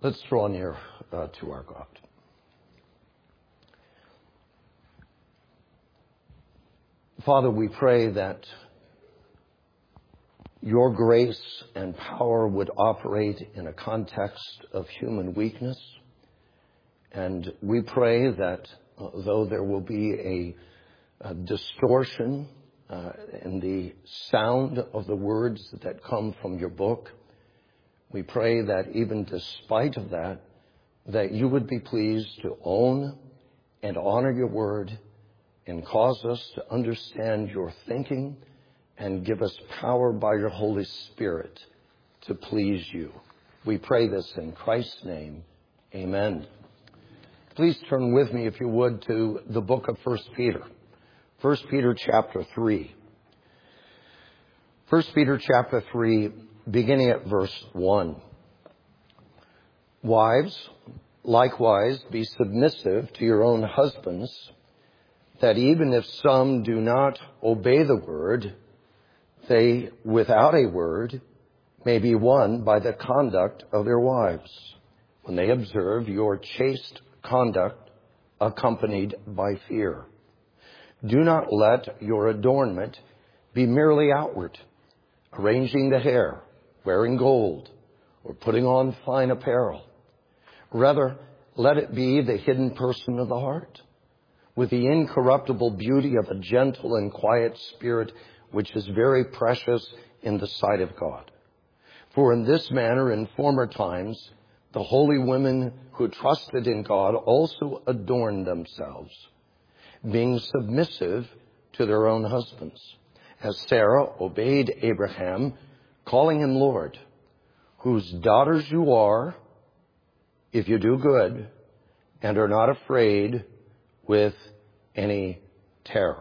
Let's draw near to our God. Father, we pray that your grace and power would operate in a context of human weakness. And we pray that though there will be a distortion in the sound of the words that come from your book, we pray that even despite of that, that you would be pleased to own and honor your word and cause us to understand your thinking and give us power by your Holy Spirit to please you. We pray this in Christ's name. Amen. Please turn with me, if you would, to the book of 1 Peter. 1 Peter chapter 3. 1 Peter chapter 3, beginning at verse 1. Wives, likewise, be submissive to your own husbands, that even if some do not obey the word, they, without a word, may be won by the conduct of their wives, when they observe your chaste conduct accompanied by fear. Do not let your adornment be merely outward, arranging the hair, wearing gold, or putting on fine apparel. Rather, let it be the hidden person of the heart, with the incorruptible beauty of a gentle and quiet spirit, which is very precious in the sight of God. For in this manner, in former times, the holy women who trusted in God also adorned themselves, being submissive to their own husbands, as Sarah obeyed Abraham, calling him Lord, whose daughters you are, if you do good and are not afraid with any terror.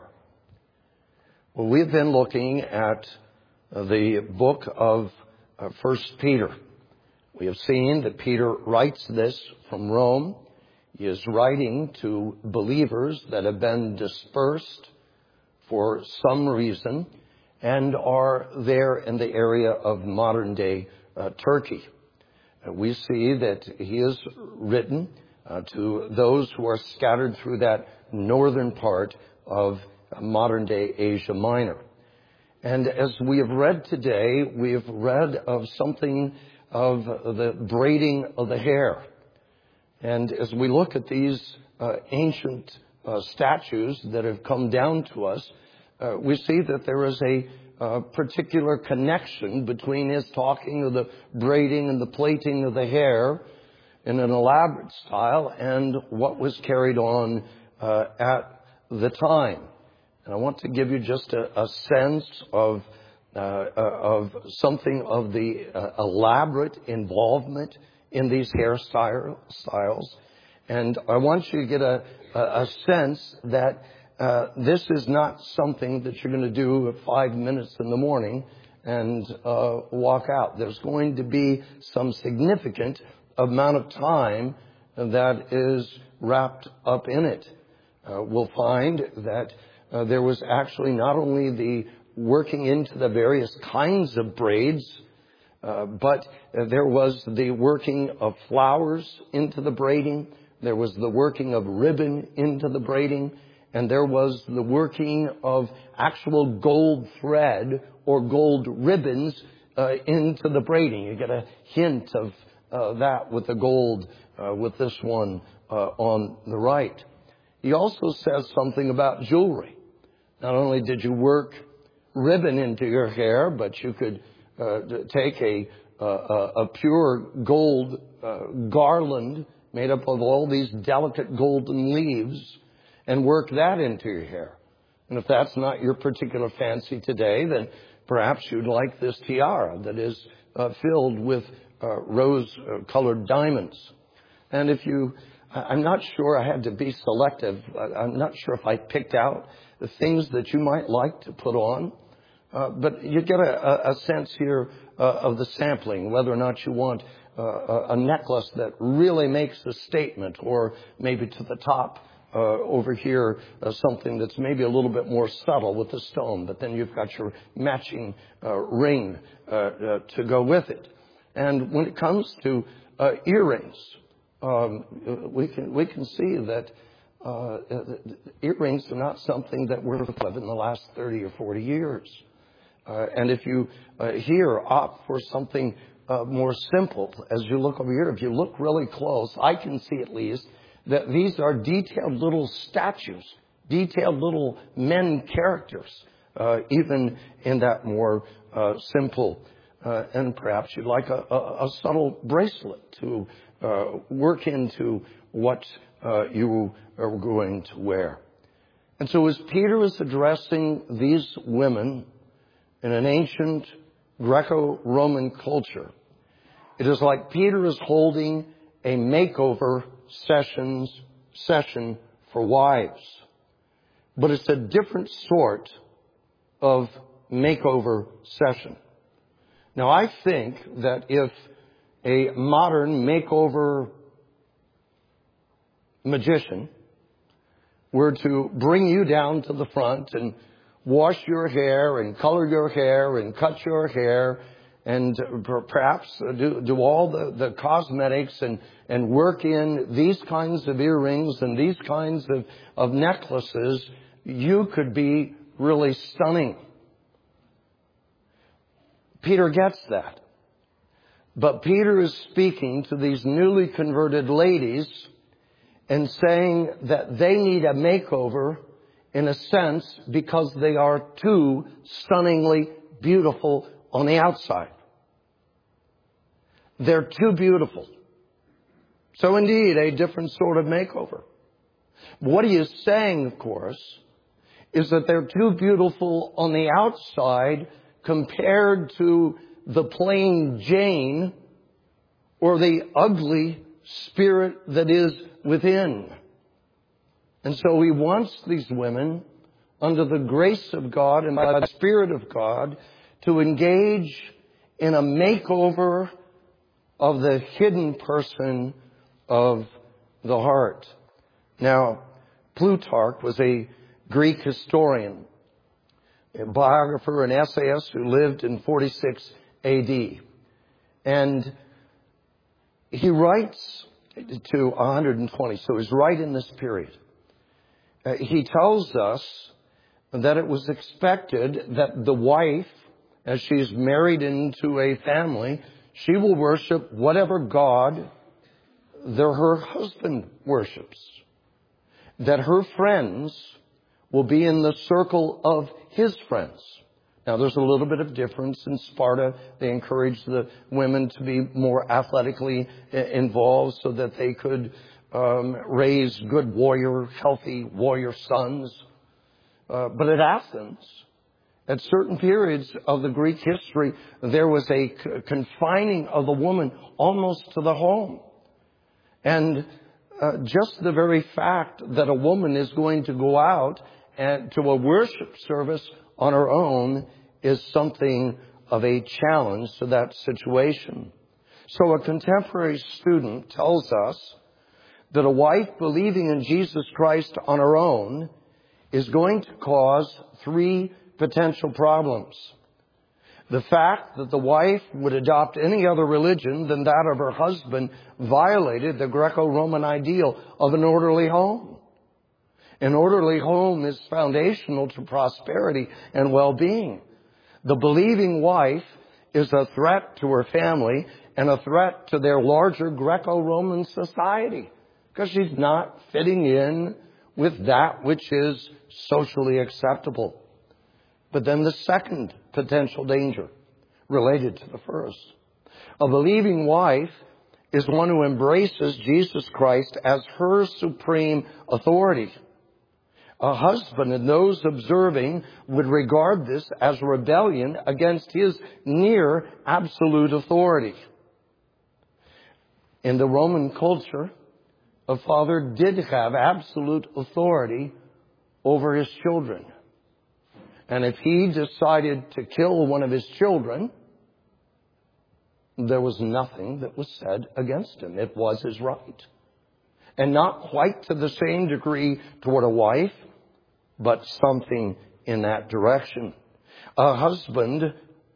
Well, we've been looking at the book of 1 Peter. We have seen that Peter writes this from Rome. He is writing to believers that have been dispersed for some reason and are there in the area of modern-day Turkey. We see that he is written to those who are scattered through that northern part of modern-day Asia Minor. And as we have read today, we have read of something of the braiding of the hair. And as we look at these ancient statues that have come down to us, we see that there is a particular connection between his talking of the braiding and the plaiting of the hair in an elaborate style and what was carried on at the time. And I want to give you just a sense of something of the elaborate involvement in these hairstyles. And I want you to get a sense that this is not something that you're going to do at 5 minutes in the morning and walk out. There's going to be some significant amount of time that is wrapped up in it. We'll find that there was actually not only the working into the various kinds of braids, but there was the working of flowers into the braiding. There was the working of ribbon into the braiding. And there was the working of actual gold thread or gold ribbons into the braiding. You get a hint of that with the gold with this one on the right. He also says something about jewelry. Not only did you work ribbon into your hair, but you could take a pure gold garland made up of all these delicate golden leaves and work that into your hair. And if that's not your particular fancy today, then perhaps you'd like this tiara that is filled with rose-colored diamonds. And I'm not sure I had to be selective. I'm not sure if I picked out the things that you might like to put on. But you get a sense here of the sampling, whether or not you want a necklace that really makes a statement, or maybe to the top over here, something that's maybe a little bit more subtle with the stone, but then you've got your matching ring to go with it. And when it comes to earrings. We can see that earrings are not something that we're of in the last 30 or 40 years. And if you here opt for something more simple, as you look over here, if you look really close, I can see at least that these are detailed little statues, detailed little men characters, even in that more simple. And perhaps you'd like a subtle bracelet to work into what you are going to wear. And so as Peter is addressing these women in an ancient Greco-Roman culture, it is like Peter is holding a makeover session for wives. But it's a different sort of makeover session. Now, I think that if a modern makeover magician were to bring you down to the front and wash your hair and color your hair and cut your hair and perhaps do all the cosmetics and work in these kinds of earrings and these kinds of necklaces, you could be really stunning. Peter gets that. But Peter is speaking to these newly converted ladies and saying that they need a makeover in a sense because they are too stunningly beautiful on the outside. They're too beautiful. So indeed, a different sort of makeover. What he is saying, of course, is that they're too beautiful on the outside compared to the plain Jane or the ugly spirit that is within. And so he wants these women, under the grace of God and by the Spirit of God, to engage in a makeover of the hidden person of the heart. Now, Plutarch was a Greek historian, a biographer and essayist who lived in 46 A.D. And he writes to 120, so he's right in this period. He tells us that it was expected that the wife, as she's married into a family, she will worship whatever God her husband worships. That her friends will be in the circle of his friends. Now, there's a little bit of difference in Sparta. They encouraged the women to be more athletically involved so that they could raise good healthy warrior sons. But at Athens, at certain periods of the Greek history, there was a confining of the woman almost to the home. And just the very fact that a woman is going to go out and to a worship service on her own is something of a challenge to that situation. So a contemporary student tells us that a wife believing in Jesus Christ on her own is going to cause 3 potential problems. The fact that the wife would adopt any other religion than that of her husband violated the Greco-Roman ideal of an orderly home. An orderly home is foundational to prosperity and well-being. The believing wife is a threat to her family and a threat to their larger Greco-Roman society because she's not fitting in with that which is socially acceptable. But then the second potential danger related to the first. A believing wife is one who embraces Jesus Christ as her supreme authority. A husband and those observing would regard this as rebellion against his near absolute authority. In the Roman culture, a father did have absolute authority over his children. And if he decided to kill one of his children, there was nothing that was said against him. It was his right. And not quite to the same degree toward a wife, but something in that direction. A husband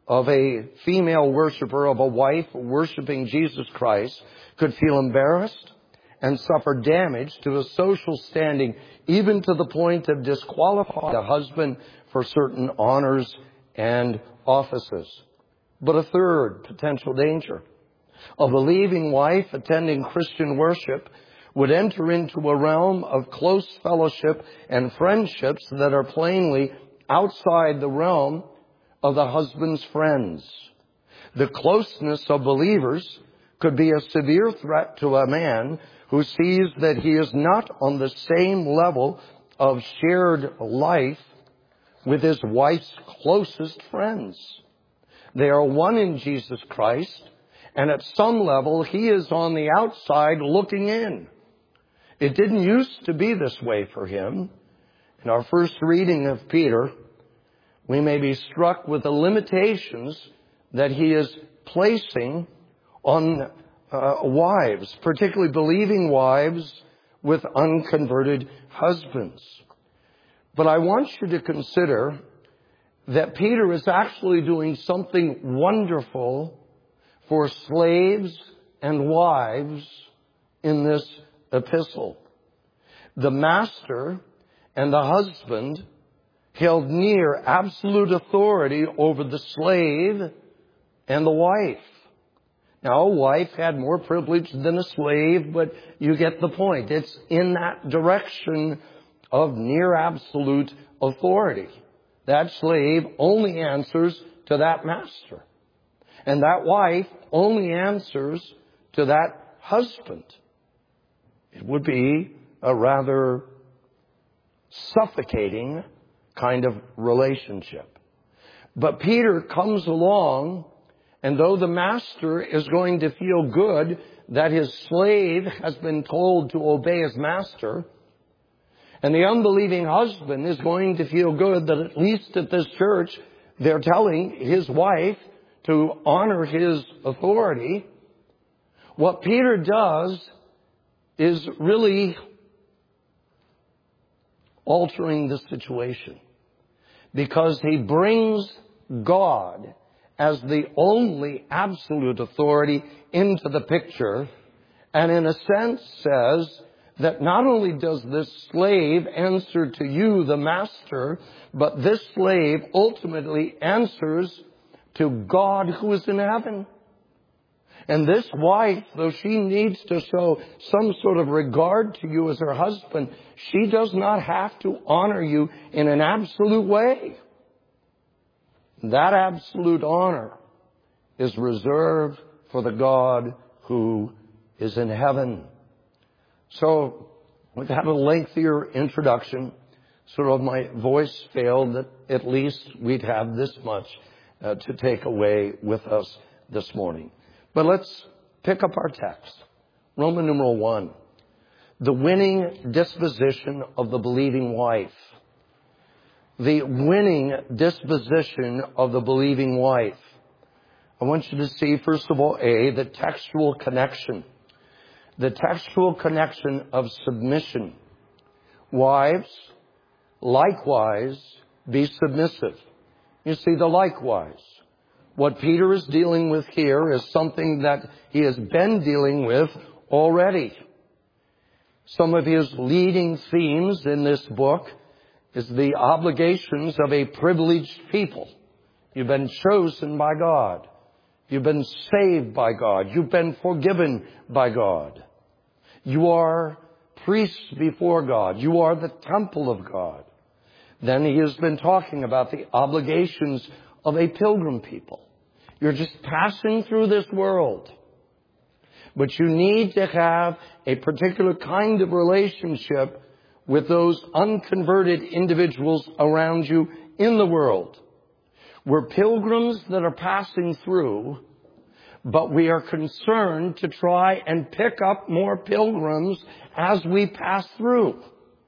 of a female worshiper, of a wife worshiping Jesus Christ, could feel embarrassed and suffer damage to a social standing, even to the point of disqualifying the husband for certain honors and offices. But a third potential danger: a believing wife attending Christian worship would enter into a realm of close fellowship and friendships that are plainly outside the realm of the husband's friends. The closeness of believers could be a severe threat to a man who sees that he is not on the same level of shared life with his wife's closest friends. They are one in Jesus Christ, and at some level he is on the outside looking in. It didn't used to be this way for him. In our first reading of Peter, we may be struck with the limitations that he is placing on wives, particularly believing wives with unconverted husbands. But I want you to consider that Peter is actually doing something wonderful for slaves and wives in this epistle. The master and the husband held near absolute authority over the slave and the wife. Now, a wife had more privilege than a slave, but you get the point. It's in that direction of near absolute authority. That slave only answers to that master, and that wife only answers to that husband. It would be a rather suffocating kind of relationship. But Peter comes along, and though the master is going to feel good that his slave has been told to obey his master, and the unbelieving husband is going to feel good that at least at this church they're telling his wife to honor his authority, what Peter does is really altering the situation, because he brings God as the only absolute authority into the picture, and in a sense says that not only does this slave answer to you, the master, but this slave ultimately answers to God who is in heaven. And this wife, though she needs to show some sort of regard to you as her husband, she does not have to honor you in an absolute way. That absolute honor is reserved for the God who is in heaven. So, we've had a lengthier introduction. Sort of my voice failed, that at least we'd have this much to take away with us this morning. But let's pick up our text. Roman numeral 1. The winning disposition of the believing wife. The winning disposition of the believing wife. I want you to see, first of all, the textual connection. The textual connection of submission. Wives, likewise, be submissive. You see the likewise. What Peter is dealing with here is something that he has been dealing with already. Some of his leading themes in this book is the obligations of a privileged people. You've been chosen by God. You've been saved by God. You've been forgiven by God. You are priests before God. You are the temple of God. Then he has been talking about the obligations of a pilgrim people. You're just passing through this world. But you need to have a particular kind of relationship with those unconverted individuals around you in the world. We're pilgrims that are passing through, but we are concerned to try and pick up more pilgrims as we pass through.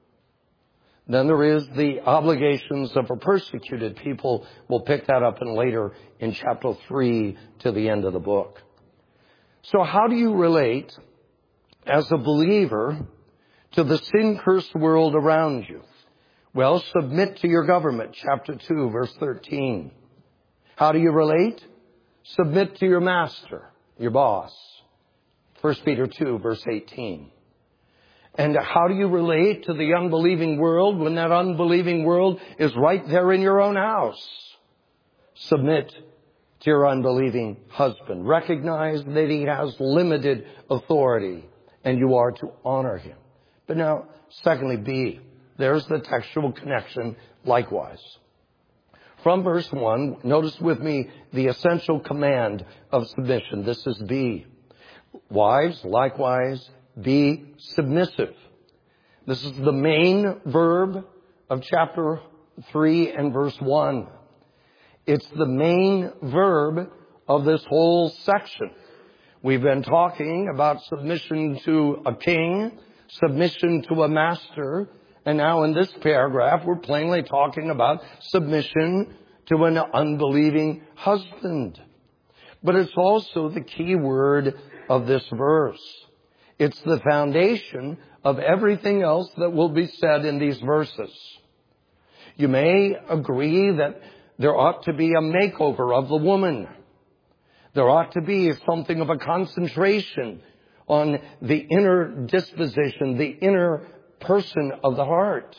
Then there is the obligations of a persecuted people. We'll pick that up later in chapter 3 to the end of the book. So how do you relate as a believer to the sin-cursed world around you? Well, submit to your government, chapter 2, verse 13. How do you relate? Submit to your master, your boss. 1 Peter 2, verse 18. And how do you relate to the unbelieving world when that unbelieving world is right there in your own house? Submit to your unbelieving husband. Recognize that he has limited authority and you are to honor him. But now, secondly, B. There's the textual connection likewise. From verse 1, notice with me the essential command of submission. This is B. Wives, likewise, be submissive. This is the main verb of chapter 3 and verse 1. It's the main verb of this whole section. We've been talking about submission to a king, submission to a master, and now in this paragraph we're plainly talking about submission to an unbelieving husband. But it's also the key word of this verse. It's the foundation of everything else that will be said in these verses. You may agree that there ought to be a makeover of the woman. There ought to be something of a concentration on the inner disposition, the inner person of the heart.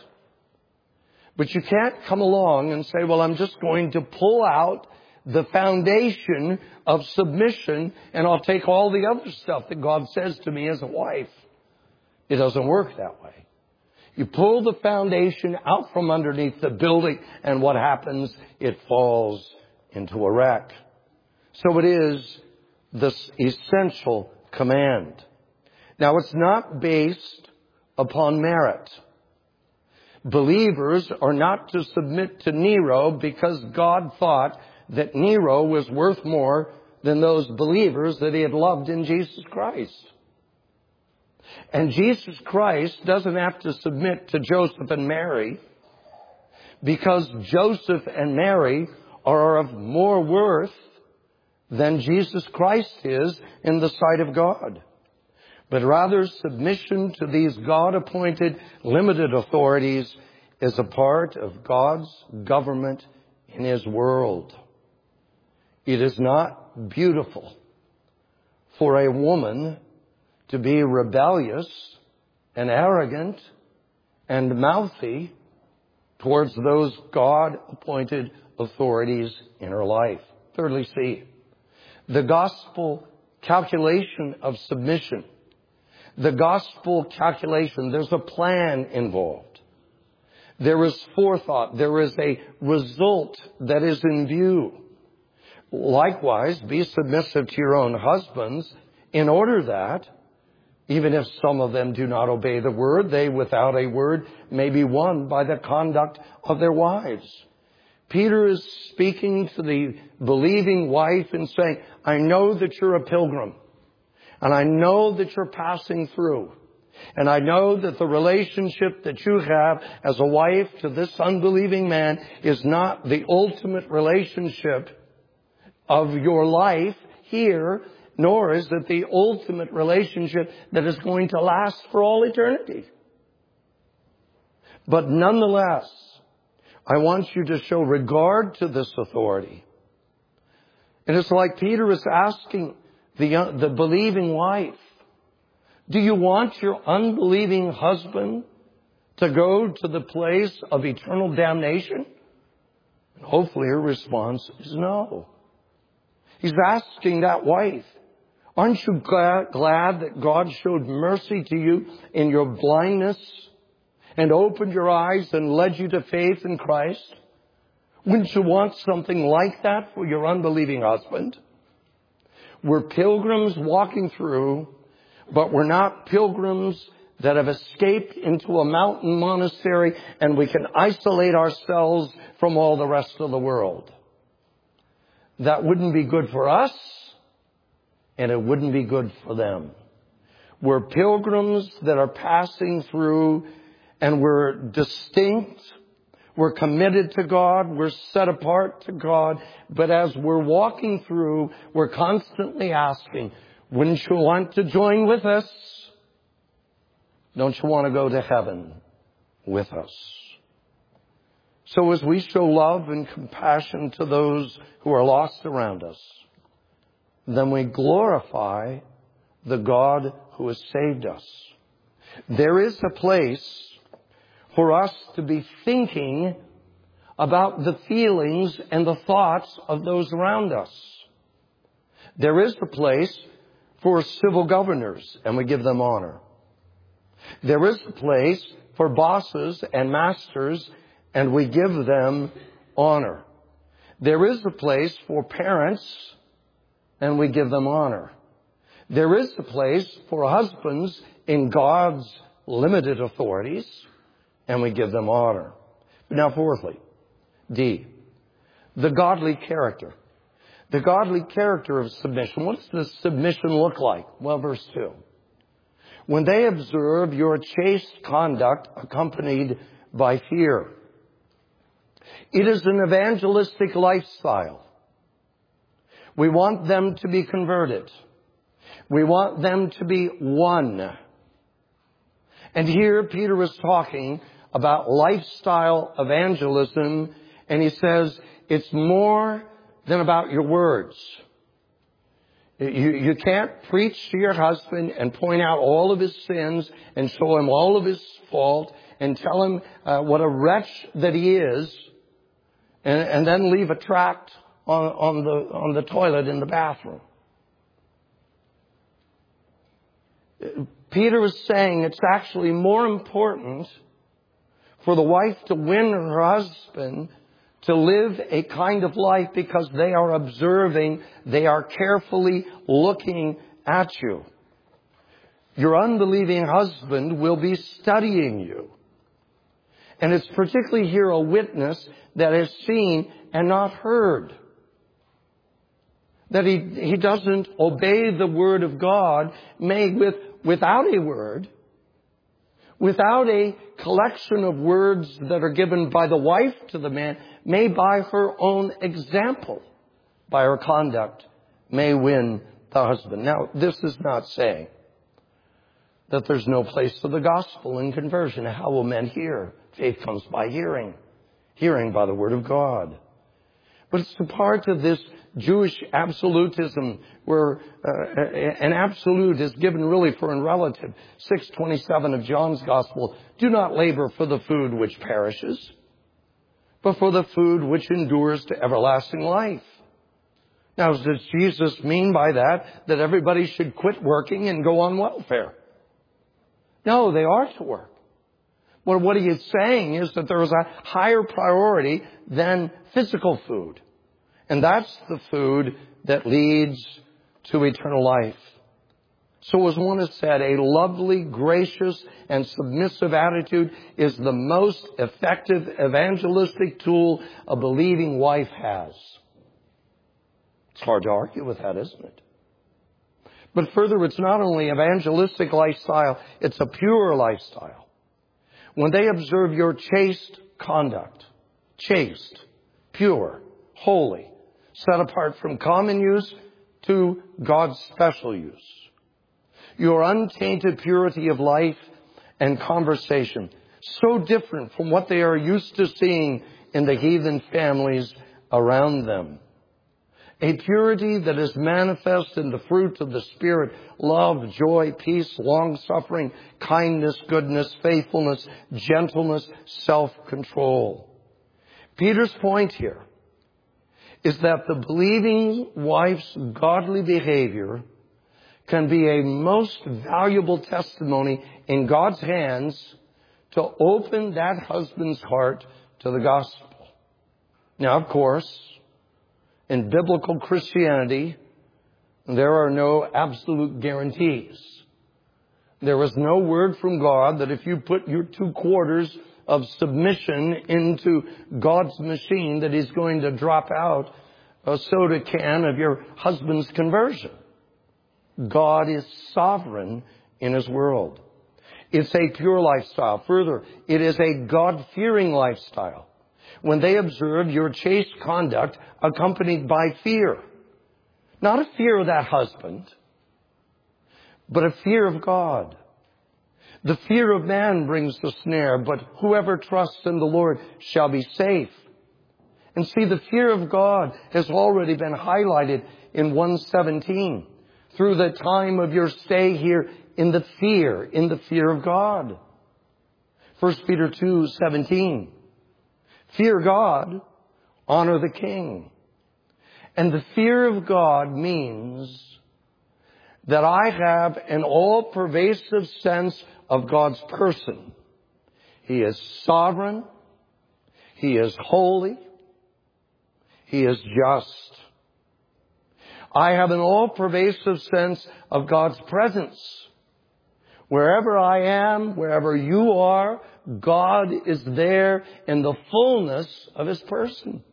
But you can't come along and say, well, I'm just going to pull out the foundation of submission and I'll take all the other stuff that God says to me as a wife. It doesn't work that way. You pull the foundation out from underneath the building and what happens? It falls into a wreck. So it is this essential command. Now it's not based upon merit. Believers are not to submit to Nero because God thought that Nero was worth more than those believers that he had loved in Jesus Christ. And Jesus Christ doesn't have to submit to Joseph and Mary because Joseph and Mary are of more worth than Jesus Christ is in the sight of God. But rather, submission to these God-appointed limited authorities is a part of God's government in His world. It is not beautiful for a woman to be rebellious and arrogant and mouthy towards those God-appointed authorities in her life. Thirdly, C, the gospel calculation of submission. The gospel calculation, there's a plan involved. There is forethought. There is a result that is in view. Likewise, be submissive to your own husbands in order that, even if some of them do not obey the word, they without a word may be won by the conduct of their wives. Peter is speaking to the believing wife and saying, I know that you're a pilgrim. And I know that you're passing through. And I know that the relationship that you have as a wife to this unbelieving man is not the ultimate relationship of your life here, nor is it the ultimate relationship that is going to last for all eternity. But nonetheless, I want you to show regard to this authority. And it's like Peter is asking the believing wife, do you want your unbelieving husband to go to the place of eternal damnation? And hopefully her response is no. He's asking that wife, aren't you glad that God showed mercy to you in your blindness and opened your eyes and led you to faith in Christ? Wouldn't you want something like that for your unbelieving husband? We're pilgrims walking through, but we're not pilgrims that have escaped into a mountain monastery and we can isolate ourselves from all the rest of the world. That wouldn't be good for us, and it wouldn't be good for them. We're pilgrims that are passing through, and we're distinct. We're committed to God. We're set apart to God. But as we're walking through, we're constantly asking, wouldn't you want to join with us? Don't you want to go to heaven with us? So as we show love and compassion to those who are lost around us, then we glorify the God who has saved us. There is a place for us to be thinking about the feelings and the thoughts of those around us. There is a place for civil governors, and we give them honor. There is a place for bosses and masters, and we give them honor. There is a place for parents, and we give them honor. There is a place for husbands in God's limited authorities, and we give them honor. Now, fourthly, D, the godly character. The godly character of submission. What does the submission look like? Well, verse 2. When they observe your chaste conduct accompanied by fear. It is an evangelistic lifestyle. We want them to be converted. We want them to be one. And here Peter is talking about lifestyle evangelism, and he says it's more than about your words. You can't preach to your husband and point out all of his sins and show him all of his fault and tell him what a wretch that he is, and then leave a tract on the toilet in the bathroom. Peter is saying it's actually more important for the wife to win her husband to live a kind of life because they are observing, they are carefully looking at you. Your unbelieving husband will be studying you. And it's particularly here a witness that is seen and not heard. That he doesn't obey the word of God made without a word, without a collection of words that are given by the wife to the man, may by her own example, by her conduct, may win the husband. Now, this is not saying that there's no place for the gospel in conversion. How will men hear? Faith comes by hearing. Hearing by the word of God. But it's a part of this Jewish absolutism where an absolute is given really for in relative. 6:27 of John's Gospel. Do not labor for the food which perishes, but for the food which endures to everlasting life. Now, does Jesus mean by that everybody should quit working and go on welfare? No, they are to work. Well, what he is saying is that there is a higher priority than physical food. And that's the food that leads to eternal life. So as one has said, a lovely, gracious, and submissive attitude is the most effective evangelistic tool a believing wife has. It's hard to argue with that, isn't it? But further, it's not only evangelistic lifestyle, it's a pure lifestyle. When they observe your chaste conduct, chaste, pure, holy, set apart from common use to God's special use. Your untainted purity of life and conversation, so different from what they are used to seeing in the heathen families around them. A purity that is manifest in the fruit of the Spirit: love, joy, peace, long-suffering, kindness, goodness, faithfulness, gentleness, self-control. Peter's point here is that the believing wife's godly behavior can be a most valuable testimony in God's hands to open that husband's heart to the gospel. Now, of course, in biblical Christianity, there are no absolute guarantees. There is no word from God that if you put your 2/4 of submission into God's machine, that He's going to drop out a soda can of your husband's conversion. God is sovereign in His world. It's a pure lifestyle. Further, it is a God-fearing lifestyle. When they observe your chaste conduct accompanied by fear. Not a fear of that husband, but a fear of God. The fear of man brings the snare, but whoever trusts in the Lord shall be safe. And see, the fear of God has already been highlighted in 1:17 through the time of your stay here in the fear of God. 1 Peter 2:17. Fear God, honor the king. And the fear of God means that I have an all-pervasive sense of God's person. He is sovereign. He is holy. He is just. I have an all-pervasive sense of God's presence. Wherever I am, wherever you are, God is there in the fullness of His person.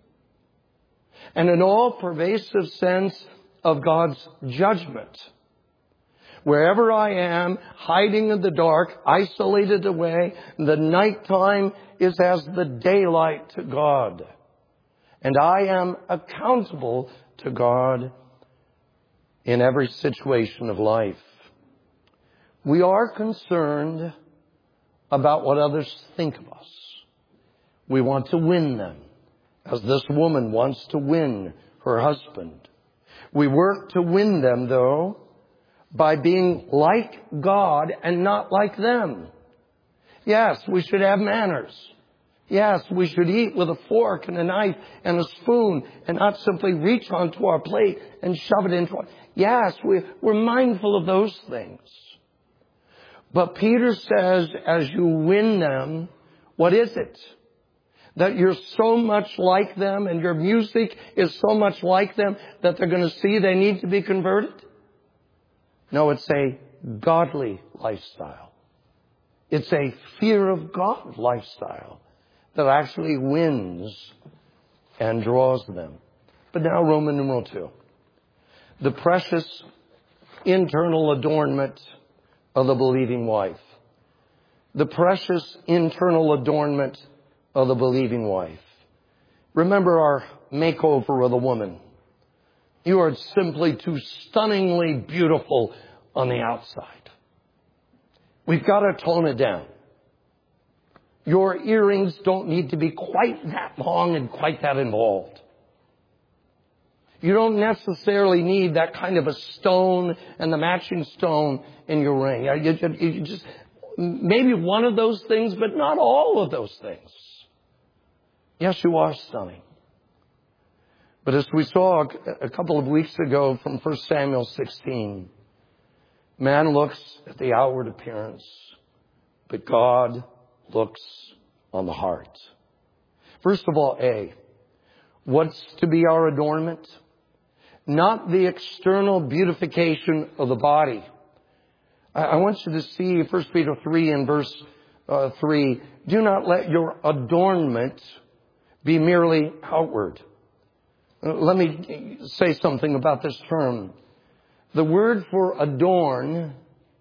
And an all-pervasive sense of God's judgment. Wherever I am, hiding in the dark, isolated away, the nighttime is as the daylight to God. And I am accountable to God in every situation of life. We are concerned about what others think of us. We want to win them, as this woman wants to win her husband. We work to win them, though, by being like God and not like them. Yes, we should have manners. Yes, we should eat with a fork and a knife and a spoon and not simply reach onto our plate and shove it into our... Yes, we're mindful of those things. But Peter says, as you win them, what is it? That you're so much like them and your music is so much like them that they're going to see they need to be converted? No, it's a godly lifestyle. It's a fear of God lifestyle that actually wins and draws them. But now Roman numeral 2. The precious internal adornment of the believing wife. The precious internal adornment of the believing wife. Remember our makeover of the woman. You are simply too stunningly beautiful on the outside. We've got to tone it down. Your earrings don't need to be quite that long and quite that involved. You don't necessarily need that kind of a stone and the matching stone in your ring. You just maybe one of those things, but not all of those things. Yes, you are stunning. But as we saw a couple of weeks ago from 1 Samuel 16, man looks at the outward appearance, but God looks on the heart. First of all, what's to be our adornment? Not the external beautification of the body. I want you to see 1 Peter 3 and verse 3. Do not let your adornment be merely outward. Let me say something about this term. The word for adorn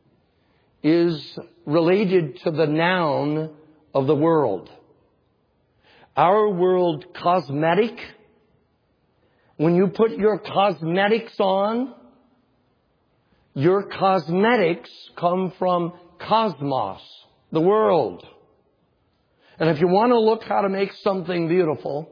is related to the noun of the world. Our world, cosmetic. When you put your cosmetics on, your cosmetics come from cosmos, the world. And if you want to look how to make something beautiful,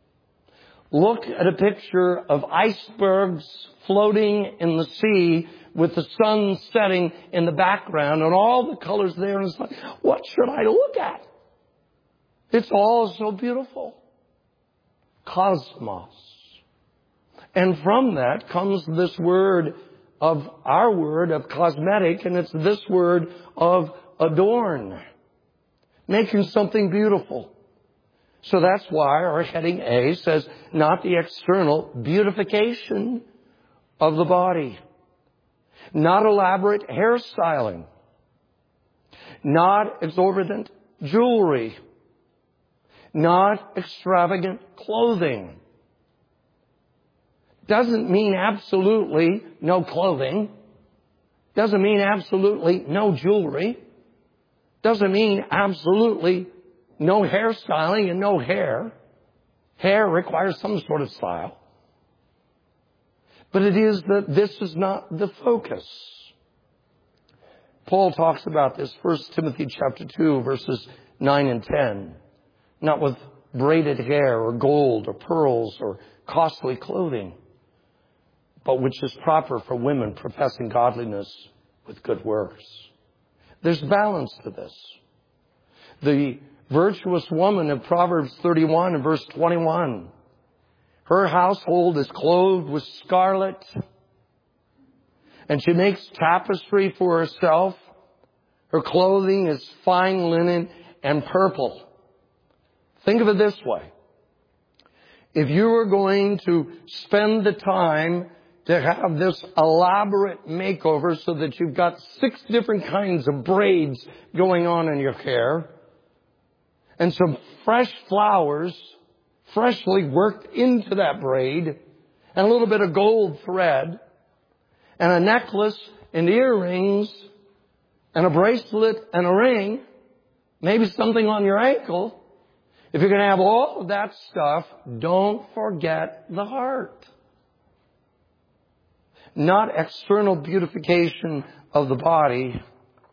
look at a picture of icebergs floating in the sea with the sun setting in the background and all the colors there. And it's like, what should I look at? It's all so beautiful. Cosmos. And from that comes this word of our word of cosmetic, and it's this word of adorn. Making something beautiful. So that's why our heading A says not the external beautification of the body. Not elaborate hairstyling. Not exorbitant jewelry. Not extravagant clothing. Doesn't mean absolutely no clothing. Doesn't mean absolutely no jewelry. Doesn't mean absolutely no hairstyling and no hair. Hair requires some sort of style. But it is that this is not the focus. Paul talks about this, 1 Timothy chapter 2, verses 9 and 10. Not with braided hair or gold or pearls or costly clothing, but which is proper for women professing godliness with good works. There's balance to this. The virtuous woman of Proverbs 31 and verse 21. Her household is clothed with scarlet, and she makes tapestry for herself. Her clothing is fine linen and purple. Think of it this way. If you were going to spend the time to have this elaborate makeover so that you've got 6 different kinds of braids going on in your hair, and some fresh flowers freshly worked into that braid, and a little bit of gold thread, and a necklace and earrings, and a bracelet and a ring, maybe something on your ankle. If you're going to have all of that stuff, don't forget the heart. Not external beautification of the body,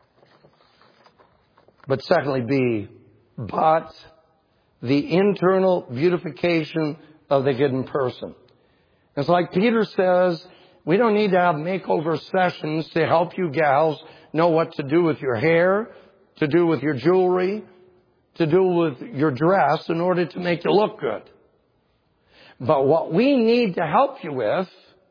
but secondly, but the internal beautification of the hidden person. It's like Peter says, we don't need to have makeover sessions to help you gals know what to do with your hair, to do with your jewelry, to do with your dress in order to make you look good. But what we need to help you with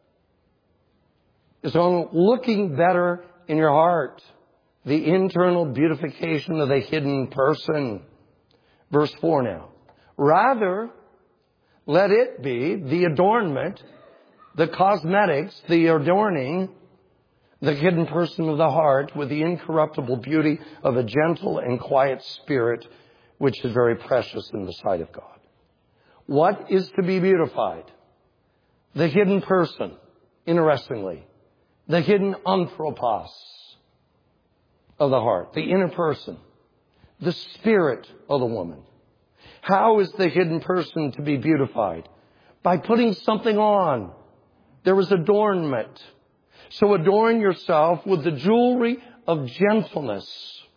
is on looking better in your heart. The internal beautification of the hidden person. Verse 4 now. Rather, let it be the adornment, the cosmetics, the adorning, the hidden person of the heart with the incorruptible beauty of a gentle and quiet spirit, which is very precious in the sight of God. What is to be beautified? The hidden person, interestingly. The hidden anthropos of the heart, the inner person, the spirit of the woman. How is the hidden person to be beautified? By putting something on. There is adornment. So adorn yourself with the jewelry of gentleness.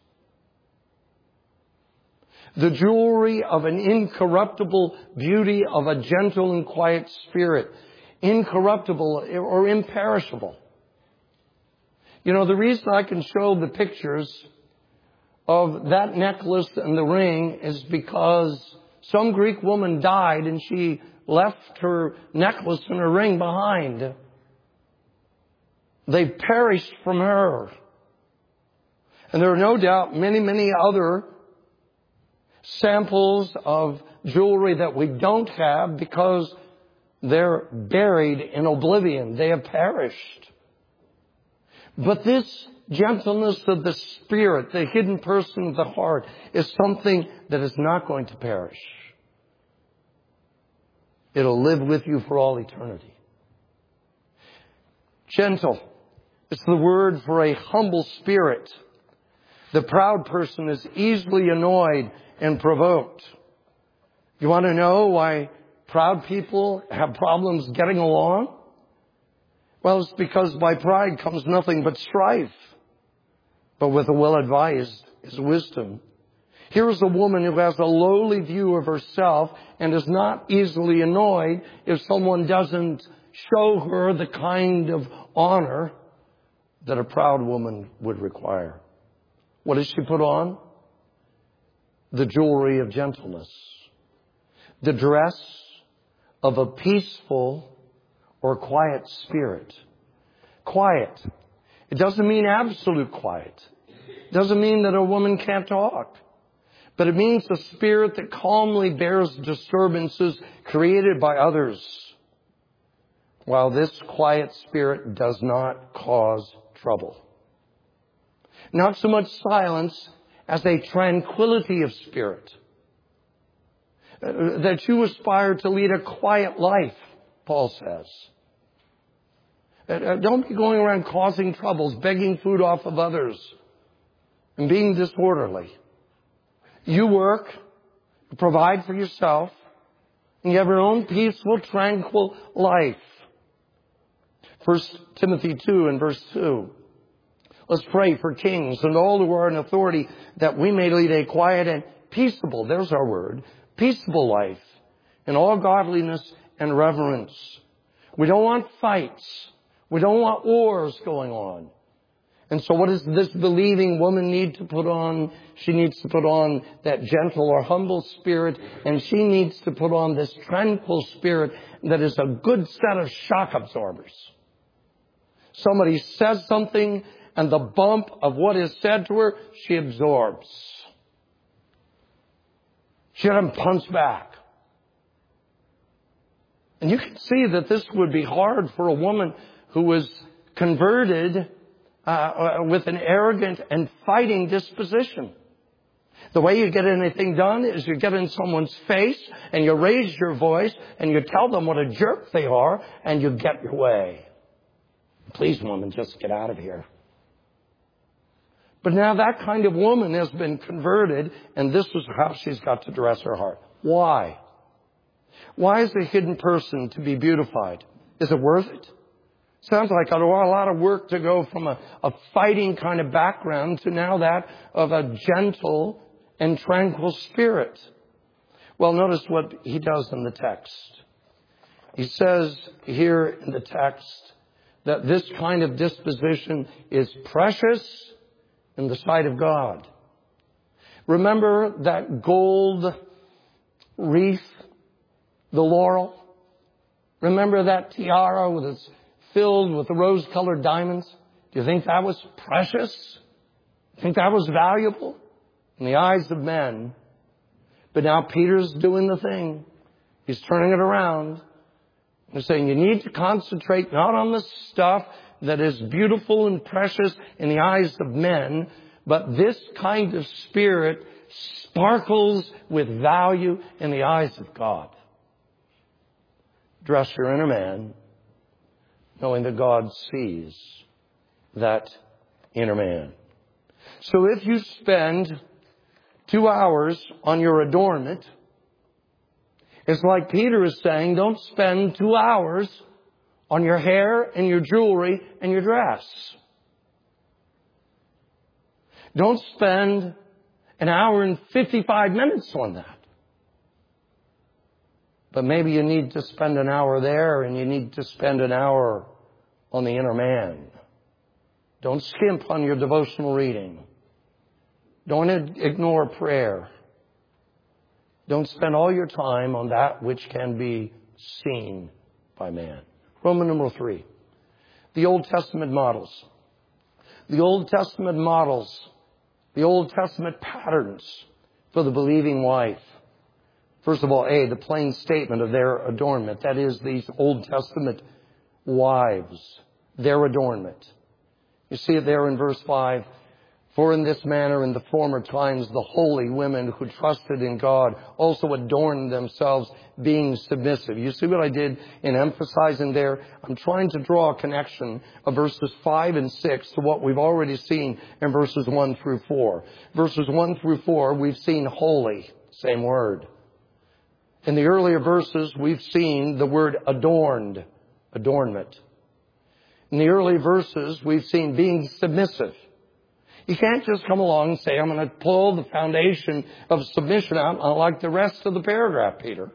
The jewelry of an incorruptible beauty of a gentle and quiet spirit. Incorruptible or imperishable. You know, the reason I can show the pictures of that necklace and the ring is because some Greek woman died and she left her necklace and her ring behind. They perished from her. And there are no doubt many, many other samples of jewelry that we don't have because they're buried in oblivion. They have perished. But this gentleness of the spirit, the hidden person of the heart, is something that is not going to perish. It'll live with you for all eternity. Gentle. It's the word for a humble spirit. The proud person is easily annoyed and provoked. You want to know why proud people have problems getting along? Well, it's because by pride comes nothing but strife. But with the well-advised is wisdom. Here is a woman who has a lowly view of herself and is not easily annoyed if someone doesn't show her the kind of honor that a proud woman would require. What does she put on? The jewelry of gentleness. The dress of a peaceful or quiet spirit. Quiet. It doesn't mean absolute quiet. It doesn't mean that a woman can't talk. But it means a spirit that calmly bears disturbances created by others. While this quiet spirit does not cause trouble. Not so much silence as a tranquility of spirit. That you aspire to lead a quiet life, Paul says. Don't be going around causing troubles, begging food off of others, and being disorderly. You work, you provide for yourself, and you have your own peaceful, tranquil life. 1 Timothy 2 and verse 2. Let's pray for kings and all who are in authority, that we may lead a quiet and peaceable, there's our word, peaceable life in all godliness and reverence. We don't want fights. We don't want wars going on. And so what does this believing woman need to put on? She needs to put on that gentle or humble spirit, and she needs to put on this tranquil spirit that is a good set of shock absorbers. Somebody says something, and the bump of what is said to her, she absorbs. She doesn't punch back. And you can see that this would be hard for a woman who was converted with an arrogant and fighting disposition. The way you get anything done is you get in someone's face and you raise your voice and you tell them what a jerk they are and you get your way. Please, woman, just get out of here. But now that kind of woman has been converted, and this is how she's got to dress her heart. Why? Why is a hidden person to be beautified? Is it worth it? Sounds like a lot of work to go from a fighting kind of background to now that of a gentle and tranquil spirit. Well, notice what he does in the text. He says here in the text that this kind of disposition is precious in the sight of God. Remember that gold wreath, the laurel? Remember that tiara with its filled with the rose-colored diamonds? Do you think that was precious? Do you think that was valuable in the eyes of men? But now Peter's doing the thing. He's turning it around. He's saying you need to concentrate not on the stuff that is beautiful and precious in the eyes of men, but this kind of spirit sparkles with value in the eyes of God. Dress your inner man, knowing that God sees that inner man. So if you spend 2 hours on your adornment, it's like Peter is saying, don't spend 2 hours on your hair and your jewelry and your dress. Don't spend an hour and 55 minutes on that. But maybe you need to spend an hour there and you need to spend an hour on the inner man. Don't skimp on your devotional reading. Don't ignore prayer. Don't spend all your time on that which can be seen by man. Roman numeral 3. The Old Testament models. The Old Testament models. The Old Testament patterns for the believing wife. First of all, the plain statement of their adornment. That is, these Old Testament wives, their adornment. You see it there in verse 5. For in this manner in the former times the holy women who trusted in God also adorned themselves, being submissive. You see what I did in emphasizing there? I'm trying to draw a connection of verses 5 and 6 to what we've already seen in verses 1 through 4. Verses 1 through 4, we've seen holy, same word. In the earlier verses, we've seen the word adorned, adornment. In the early verses, we've seen being submissive. You can't just come along and say, I'm going to pull the foundation of submission out like the rest of the paragraph, Peter.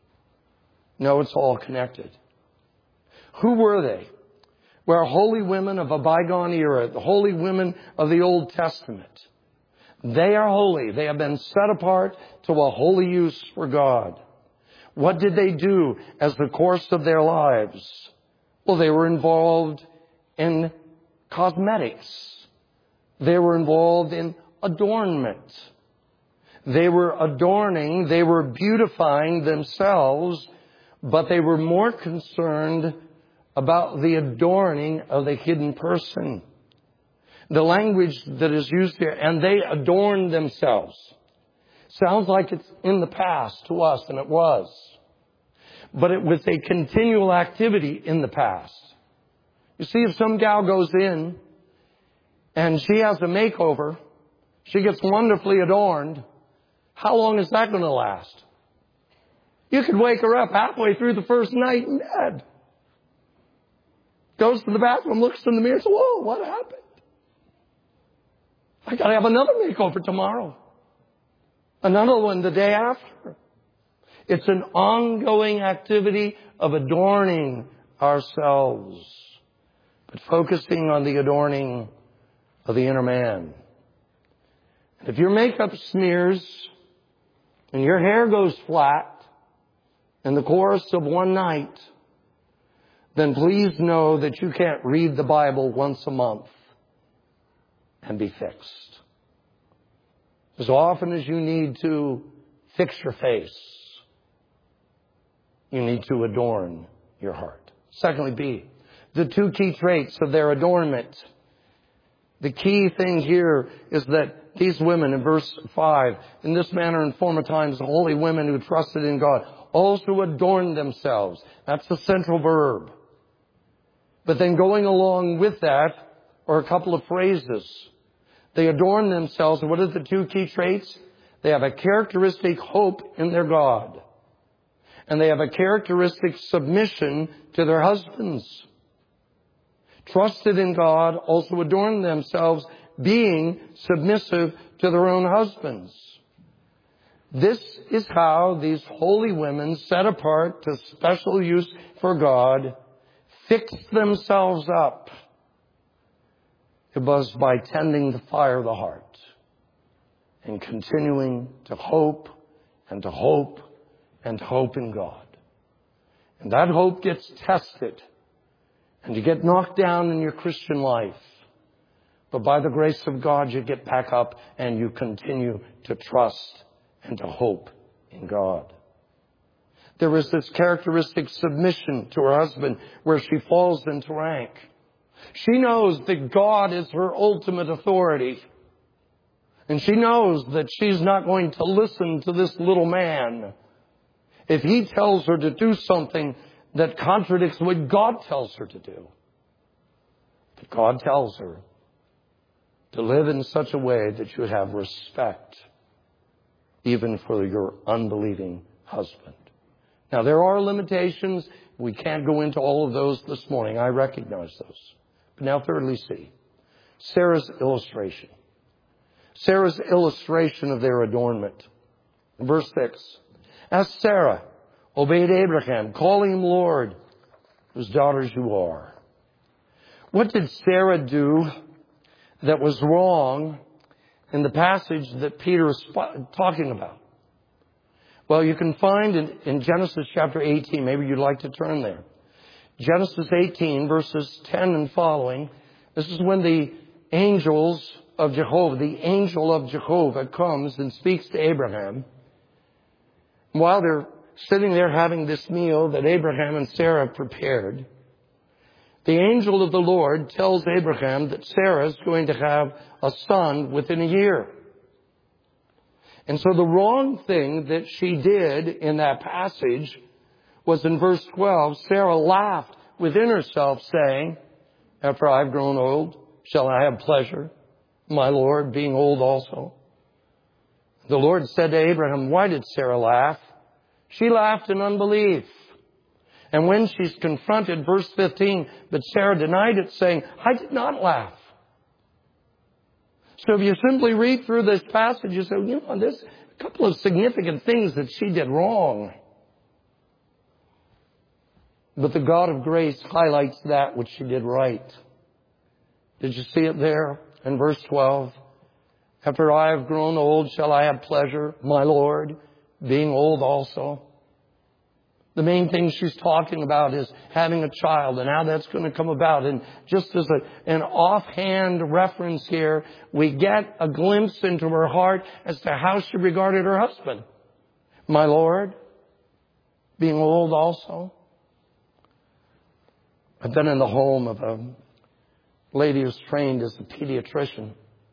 No, it's all connected. Who were they? Well, holy women of a bygone era, the holy women of the Old Testament. They are holy. They have been set apart to a holy use for God. What did they do as the course of their lives? Well, they were involved in cosmetics. They were involved in adornment. They were adorning, they were beautifying themselves, but they were more concerned about the adorning of the hidden person. The language that is used here, and they adorned themselves. Sounds like it's in the past to us, and it was. But it was a continual activity in the past. You see, if some gal goes in and she has a makeover, she gets wonderfully adorned, how long is that going to last? You could wake her up halfway through the first night in bed. Goes to the bathroom, looks in the mirror, says, whoa, what happened? I got to have another makeover tomorrow. Another one the day after. It's an ongoing activity of adorning ourselves, but focusing on the adorning of the inner man. And if your makeup smears and your hair goes flat in the course of one night, then please know that you can't read the Bible once a month and be fixed. As often as you need to fix your face, you need to adorn your heart. Secondly, B, the two key traits of their adornment. The key thing here is that these women in verse 5, in this manner in former times, the holy women who trusted in God also adorned themselves. That's the central verb. But then going along with that are a couple of phrases. They adorn themselves. What are the two key traits? They have a characteristic hope in their God. And they have a characteristic submission to their husbands. Trusted in God, also adorn themselves, being submissive to their own husbands. This is how these holy women, set apart to special use for God, fixed themselves up. It was by tending the fire of the heart and continuing to hope and to hope and to hope in God. And that hope gets tested and you get knocked down in your Christian life. But by the grace of God, you get back up and you continue to trust and to hope in God. There is this characteristic submission to her husband where she falls into rank. She knows that God is her ultimate authority. And she knows that she's not going to listen to this little man if he tells her to do something that contradicts what God tells her to do. But God tells her to live in such a way that you have respect even for your unbelieving husband. Now, there are limitations. We can't go into all of those this morning. I recognize those. But now, thirdly, see Sarah's illustration. Sarah's illustration of their adornment. Verse 6. As Sarah obeyed Abraham, calling him Lord, whose daughters you are. What did Sarah do that was wrong in the passage that Peter is talking about? Well, you can find in Genesis chapter 18, maybe you'd like to turn there. Genesis 18, verses 10 and following. This is when the angel of Jehovah comes and speaks to Abraham. While they're sitting there having this meal that Abraham and Sarah prepared, the angel of the Lord tells Abraham that Sarah is going to have a son within a year. And so the wrong thing that she did in that passage was in verse 12, Sarah laughed within herself, saying, after I've grown old, shall I have pleasure, my Lord, being old also? The Lord said to Abraham, why did Sarah laugh? She laughed in unbelief. And when she's confronted, verse 15, but Sarah denied it, saying, I did not laugh. So if you simply read through this passage, you say, there's a couple of significant things that she did wrong. But the God of grace highlights that which she did right. Did you see it there in verse 12? After I have grown old, shall I have pleasure, my Lord, being old also? The main thing she's talking about is having a child and how that's going to come about. And just as an offhand reference here, we get a glimpse into her heart as to how she regarded her husband. My Lord, being old also. I've been in the home of a lady who's trained as a pediatrician,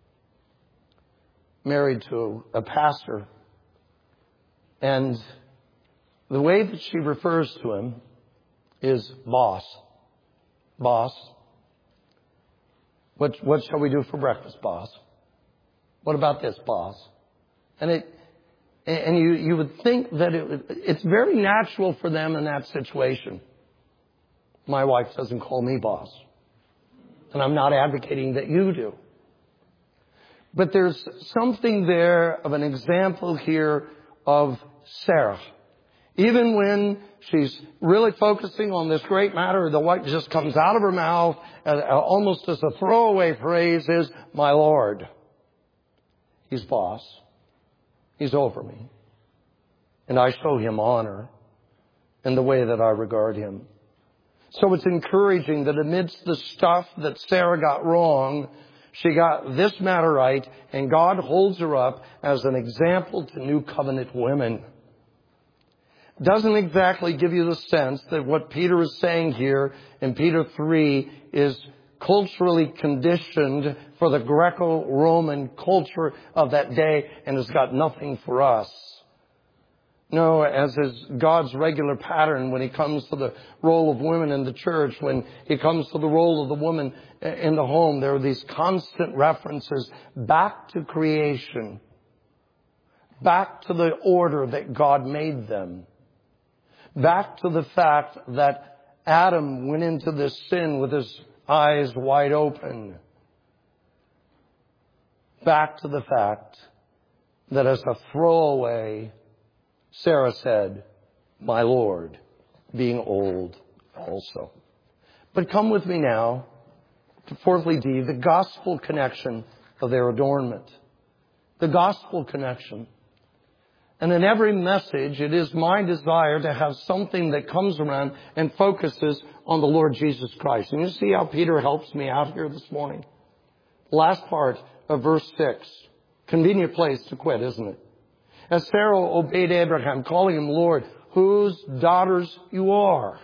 married to a pastor. And the way that she refers to him is boss. Boss. What shall we do for breakfast, boss? What about this, boss? And you would think that it's very natural for them in that situation. My wife doesn't call me boss. And I'm not advocating that you do. But there's something there of an example here of Sarah. Even when she's really focusing on this great matter, the what just comes out of her mouth, almost as a throwaway phrase, is, my Lord. He's boss. He's over me. And I show him honor in the way that I regard him. So it's encouraging that amidst the stuff that Sarah got wrong, she got this matter right, and God holds her up as an example to new covenant women. Doesn't exactly give you the sense that what Peter is saying here in Peter 3 is culturally conditioned for the Greco-Roman culture of that day and has got nothing for us. No, as is God's regular pattern when He comes to the role of women in the church, when He comes to the role of the woman in the home, there are these constant references back to creation, back to the order that God made them, back to the fact that Adam went into this sin with his eyes wide open, back to the fact that as a throwaway, Sarah said, my Lord, being old also. But come with me now to fourthly D, the gospel connection of their adornment. The gospel connection. And in every message, it is my desire to have something that comes around and focuses on the Lord Jesus Christ. And you see how Peter helps me out here this morning? Last part of verse 6. Convenient place to quit, isn't it? As Sarah obeyed Abraham, calling him Lord, whose daughters you are.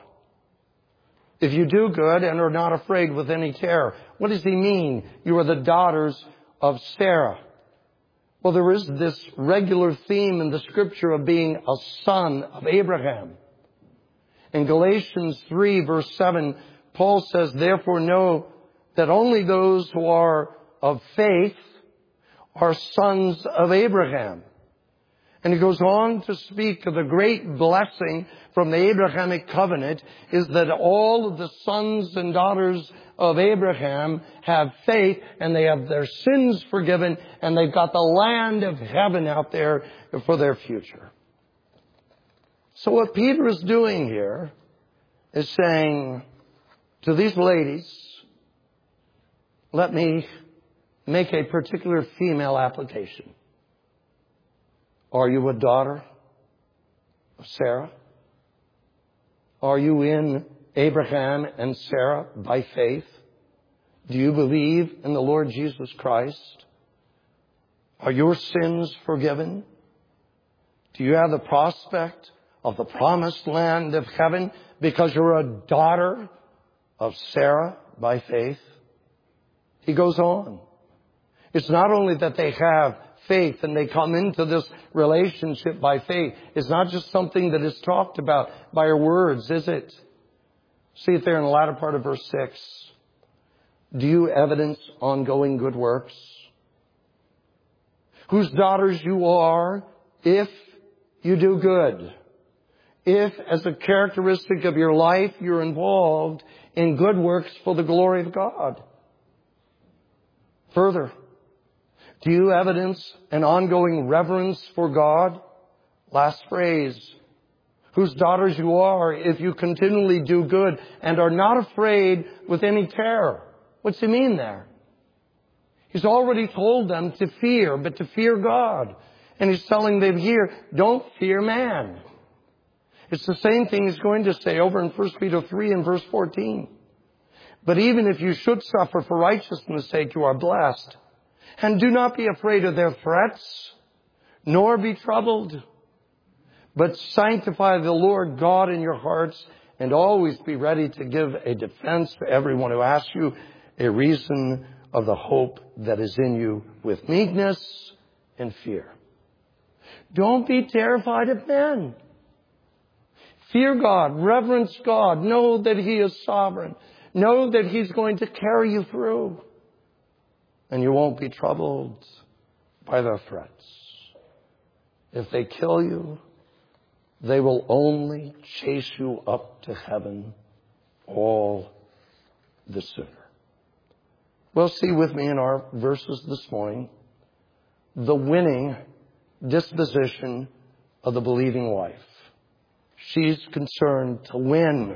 If you do good and are not afraid with any terror. What does he mean? You are the daughters of Sarah. Well, there is this regular theme in the Scripture of being a son of Abraham. In Galatians 3, verse 7, Paul says, therefore know that only those who are of faith are sons of Abraham. And he goes on to speak of the great blessing from the Abrahamic covenant is that all of the sons and daughters of Abraham have faith and they have their sins forgiven and they've got the land of heaven out there for their future. So what Peter is doing here is saying to these ladies, let me make a particular female application. Are you a daughter of Sarah? Are you in Abraham and Sarah by faith? Do you believe in the Lord Jesus Christ? Are your sins forgiven? Do you have the prospect of the promised land of heaven because you're a daughter of Sarah by faith? He goes on. It's not only that they have faith and they come into this relationship by faith. It's not just something that is talked about by our words, is it? See it there in the latter part of verse 6. Do you evidence ongoing good works? Whose daughters you are if you do good. If, as a characteristic of your life, you're involved in good works for the glory of God. Further, do you evidence an ongoing reverence for God? Last phrase. Whose daughters you are if you continually do good and are not afraid with any terror. What's he mean there? He's already told them to fear, but to fear God. And he's telling them here, don't fear man. It's the same thing he's going to say over in 1 Peter 3 and verse 14. But even if you should suffer for righteousness' sake, you are blessed. And do not be afraid of their threats, nor be troubled. But sanctify the Lord God in your hearts, and always be ready to give a defense to everyone who asks you a reason of the hope that is in you with meekness and fear. Don't be terrified of men. Fear God, reverence God, know that He is sovereign. Know that He's going to carry you through. And you won't be troubled by their threats. If they kill you, they will only chase you up to heaven all the sooner. Well, see with me in our verses this morning. the winning disposition of the believing wife. She's concerned to win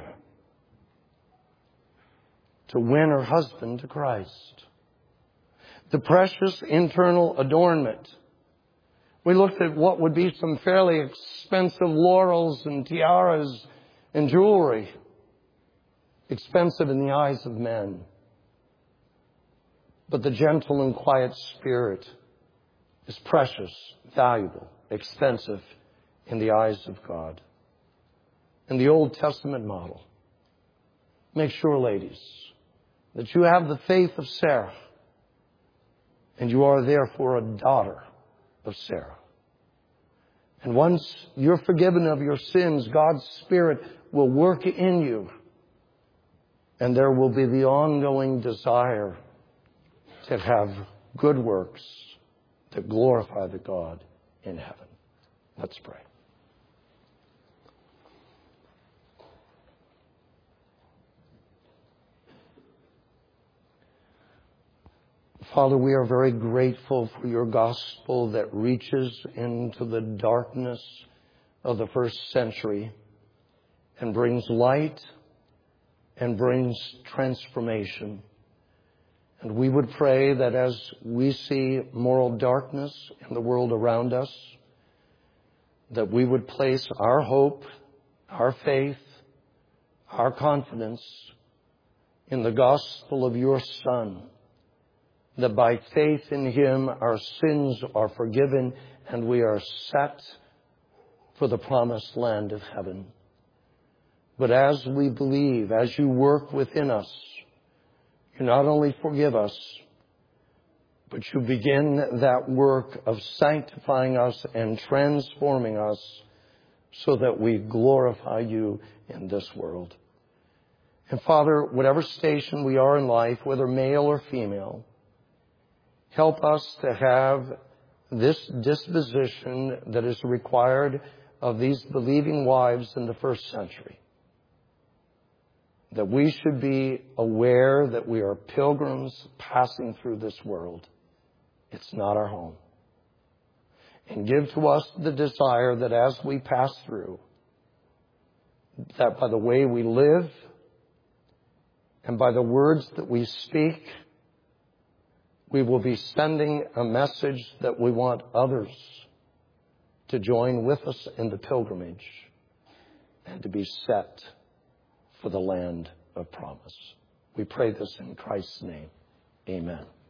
her husband to Christ. The precious internal adornment. We looked at what would be some fairly expensive laurels and tiaras and jewelry. Expensive in the eyes of men. But the gentle and quiet spirit is precious, valuable, expensive in the eyes of God. In the Old Testament model, make sure, ladies, that you have the faith of Sarah, and you are therefore a daughter of Sarah. And once you're forgiven of your sins, God's Spirit will work in you, and there will be the ongoing desire to have good works that glorify the God in heaven. Let's pray. Father, we are very grateful for your gospel that reaches into the darkness of the first century and brings light and brings transformation. And we would pray that as we see moral darkness in the world around us, that we would place our hope, our faith, our confidence in the gospel of your Son, that by faith in him our sins are forgiven and we are set for the promised land of heaven. But as we believe, as you work within us, you not only forgive us, but you begin that work of sanctifying us and transforming us so that we glorify you in this world. And Father, whatever station we are in life, whether male or female, help us to have this disposition that is required of these believing wives in the first century. That we should be aware that we are pilgrims passing through this world. It's not our home. And give to us the desire that as we pass through, that by the way we live and by the words that we speak, we will be sending a message that we want others to join with us in the pilgrimage and to be set for the land of promise. We pray this in Christ's name. Amen.